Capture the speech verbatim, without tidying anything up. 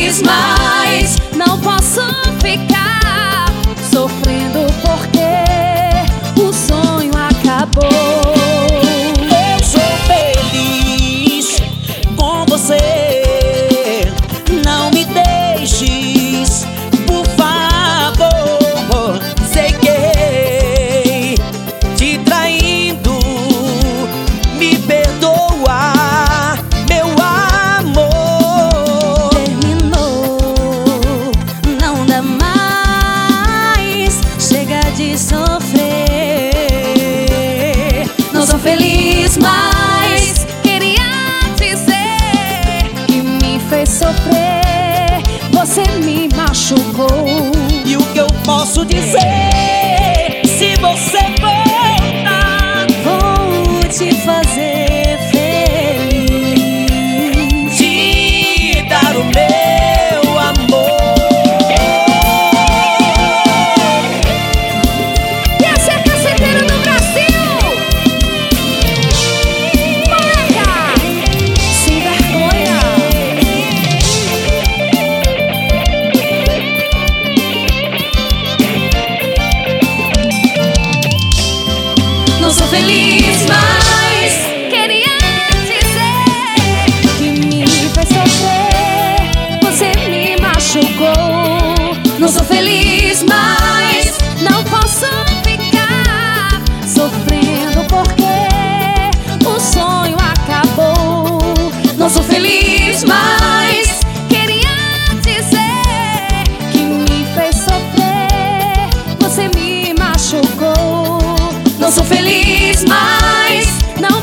feliz, mas não posso ficar sofrendo porque o sonho acabou. Eu sou feliz com você, não me deixes, por favor. Sei que errei te traindo, me perdoa, meu amor. Terminou, não dá mais, chega de sofrer. Não sou feliz, mas queria dizer que me fez sofrer, você me machucou. E o que eu posso dizer? Se você voltar, Vou te fazer feliz, te dar o meu amor. e essa é a caceteira do Brasil. Moleca, sem vergonha. Não sou feliz, mas queria dizer que me fez sofrer, você me machucou. Não sou feliz, mas não posso ficar sofrendo porque o sonho acabou. Não sou feliz, mas queria dizer que me fez sofrer, você me machucou. Não sou feliz, mas não